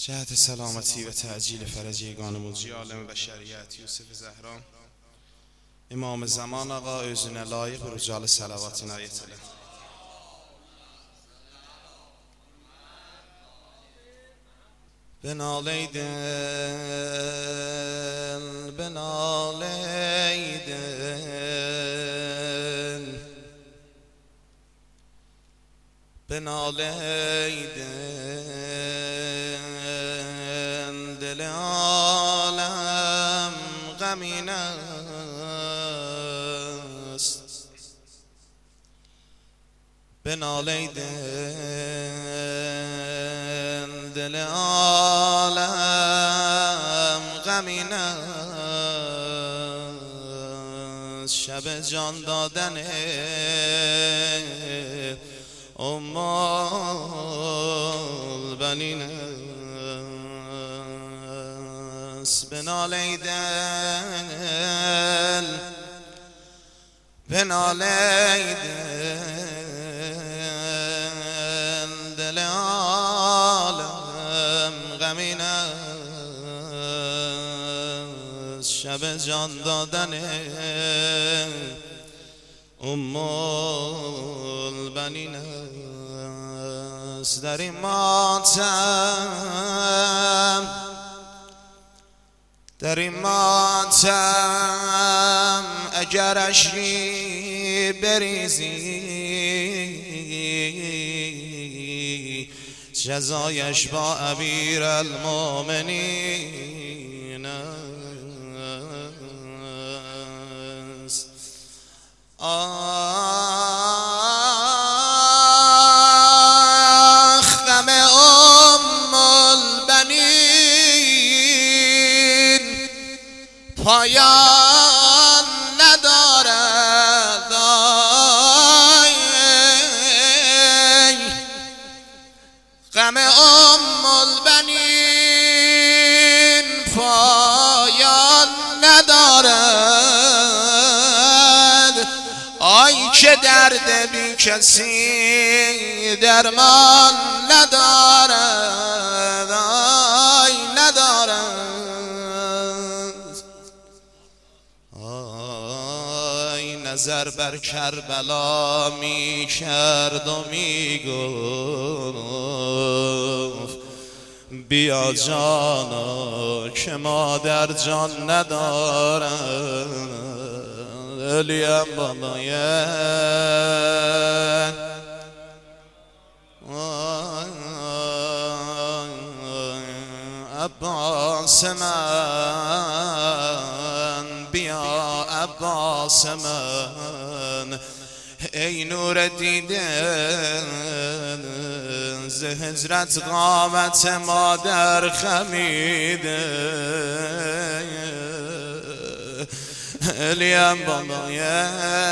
جهت سلامتی و تعجیل فرج یگان مجری عالم بشریت یوسف زهرا امام زمان آقا اوزون لایق و رجال صلوات نایت له. بنالی دل بنالی دل بنالی دل عالم غمین است. بنالی دل عالم غمین است. شب جان دادن ام البنین است. بنالی دل بنالی دل عالم غمین است. شب جان دادن ام البنین است. در این ماتم اگر اشکی بریزی جزایش با امیر المؤمنین است. غم ام البنین پایان ندارد. غم ام البنین پایان ندارد. آی که درد بی کسی درمان ندارد. آی ندارد. آی نظر بر کربلا می کرد و می گفت بیا جانا که مادر جان ندارد. الیم بالایه عباس من بیا عباس من ای نور دیده ز هجرت قامت مادر خمیده. الیم بالایه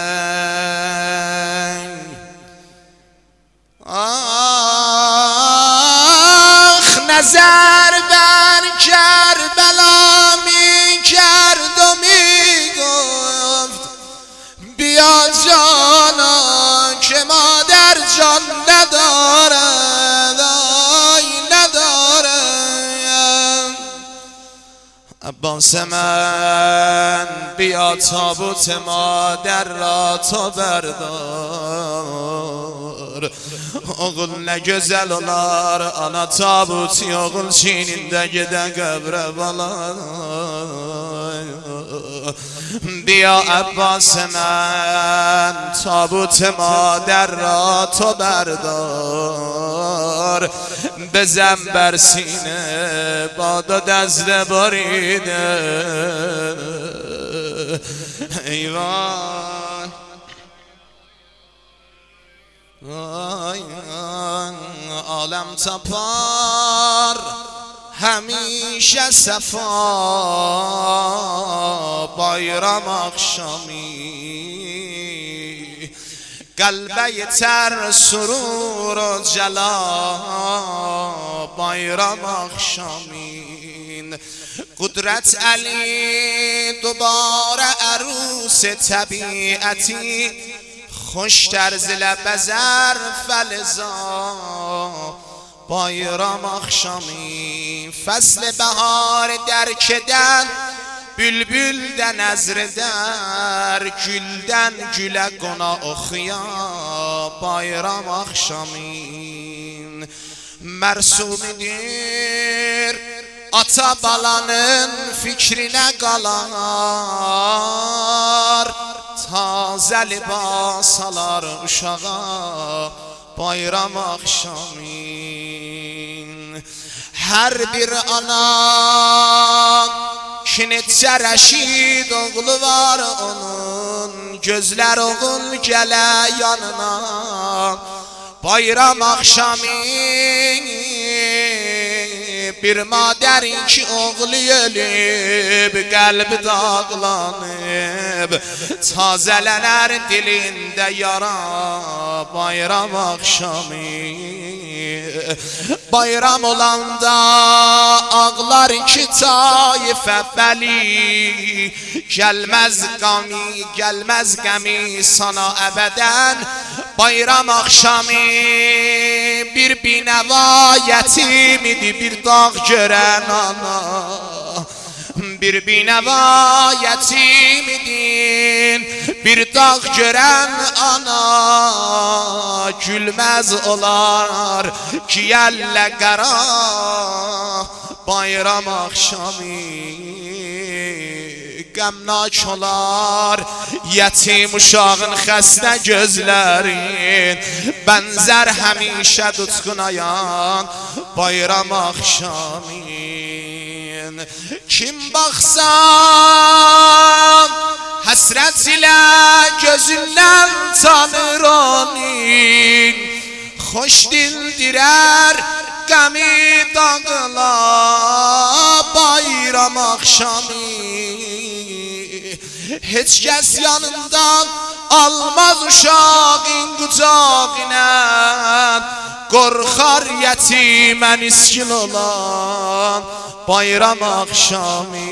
آخ نظر بر کربلا می کرد و می گفت بیا جانا که مادر جان ندارد. آی ندارد. عباس من بیا تابوت مادر را تو بردار. oğul ne güzel olar ana tabuti oğul çiğninde قبر balar. بیا عباس من تابوت مادر را تو بردار. بزن بر سینه با دو دست بریده. ایوان عالم تپار همیشه صفا بایرام آخشامی قلبه تر سرور و جلا بایرام آخشامین. قدرت علی دوباره عروس طبیعتی خوشتر ز لب زر فلزا bayram akşamı. Fəsl bahar dərkədən, bülbüldən əzr edər, güldən gülə qona oxuya bayram akşamı. Mərsumidir ata balanın fikrinə qalar, tazə libas alar uşağa bayram akşamı. Hər bir ana ki neçə rəşid oğlu var onun, gözlər oğul gələ yanına bayram akşamı. Bir madərin ki oğlu ölüb, qəlbi dağlanıb, tazələnər dilində yara bayram akşamı. Bayram olanda ağlar iki tayfə bəli, gəlməz qəmi sana əbədən bayram akşamı. Bir binəva yətimidir bir dağ görən ana, bir binəva yətimidir bir dağ görən ana, gülməz olar ki əllə qara bayram akşamı. Qəmnak olar yetim uşağın xəstə gözlərin, bənzər həmişə tutqunayan bayram akşamı. Kim baxsam həsrət ilə gözündən tanır onu, xoş dildirər qəmi dağla bayram akşamı. Heç kəs yanından almaz uşağın qucağına, qorxar yetimən iskin olan bayram akşamı.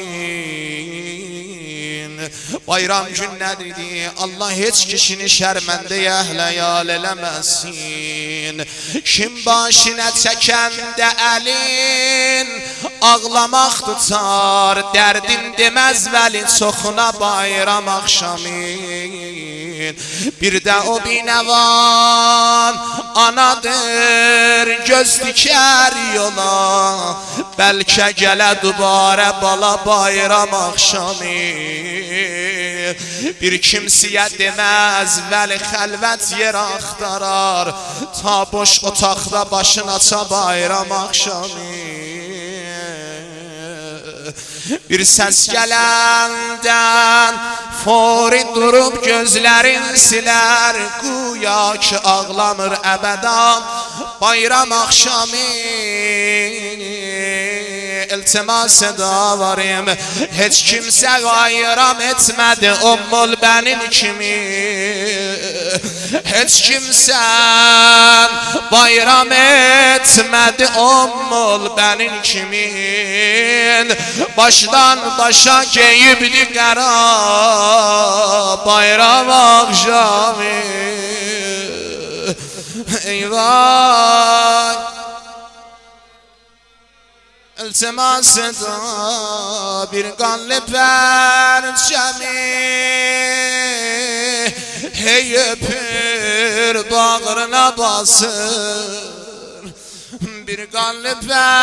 Bayram günləridir, Allah heç kişini şərməndəyə əhləyal eləməsin. Kim başına çəkəndə əlin, ağlamaq tutar, dərdin deməz vəli çoxuna bayram akşamı. Bir də o binəvan anadır, göz dikər yola, bəlkə gələ dubarə bala bayram akşamı. Bir kimsəyə deməz vəli xəlvət yer axtarar, ta boş otaqda başın aça bayram akşamı. Bir səs gələndən fori durub gözlərin silər, güya ki ağlamır əbədən bayram akşamı. İltimas edavarım, heç kimsə qayram etmədi Ummul Bənin kimi, heç kimsən bayram etmədi Ummul Bənin kimi. Başdan başa geyibdi qara bayram akşamı. Eyvah, iltimas eda bir qanlı pərçəmi, hey öpür bağrına basır. Bir qanlı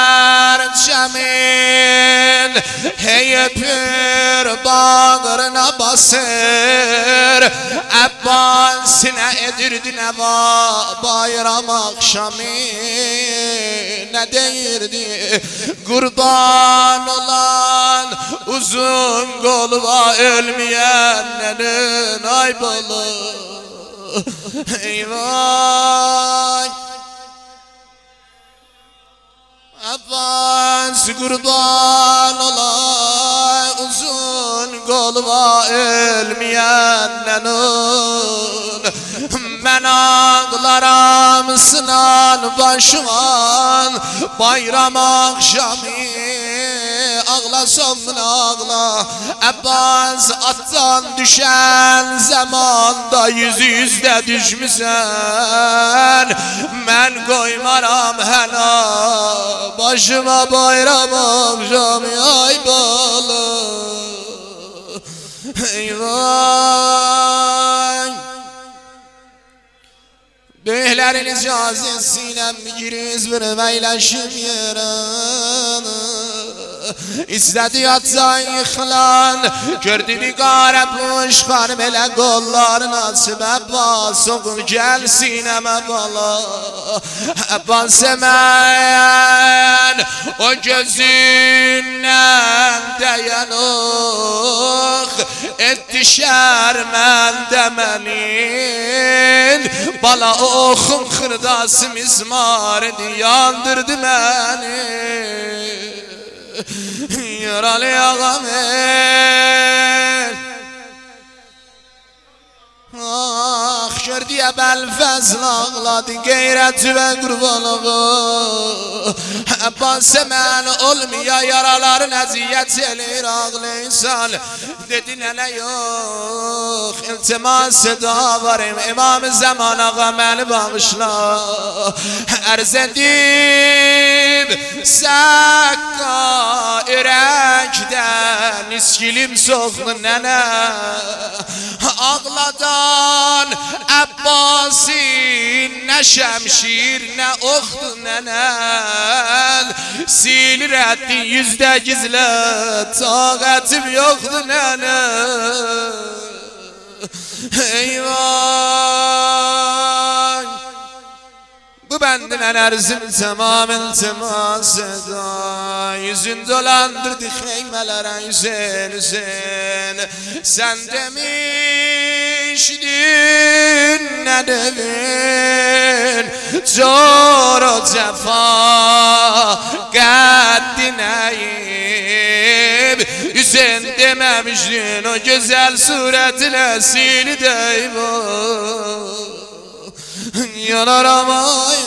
pərçəmin, hey öpür bağrına basır. Əbbasinə edirdi nəva bayram akşamı. Nə deyirdi qurban olan uzun qolva ölməyənin ay bolu. Eyvay, Abbas qurban olay uzun qolva ölməyənin. Mən ağlaram sınan başıman bayram akşamı. Ağlaram Abbas'ımın ağla. Abbas attan düşen zamanda yüzde düşmüsen. Ben koymaram hela başıma bayram akşam yay balı. Eyvay Büyüklerin icazesiyle giriz bir meyleşim yeranı. İstedi yatsan yıkılan gördü bir gare puşkan böyle kollarını açıp Abbas oğul gel sineme bala. Abbas hemen o gözünden değen ok etti şermende menin. Bala okum kırdası mizmar idi yandırdı beni. Yaralı ağam ah gördü ya Belfezl ağladı gayreti ve kurbanlığı. Abbas hemen olmuyor yaraların eziyet elir ağlaysan. Dedi nene yok iltimas da varım İmam-ı Zaman ağa beni bağışla. Arz edip sakka yürekten iskilim soğdu nene. Ağladan Abbas'in ne şemşir ne oktu nenel. Silir etti yüzde gizle takatim yoktu nenel. Eyvah bu benden erzim tamamen temas eda. Yüzün dolandırdı heymelere Hüseyin Hüseyin. Sen demiştin ne devin zor o cefa kaddineyim. Hüseyin dememiştin o güzel suretine sili deyim. Yanar ama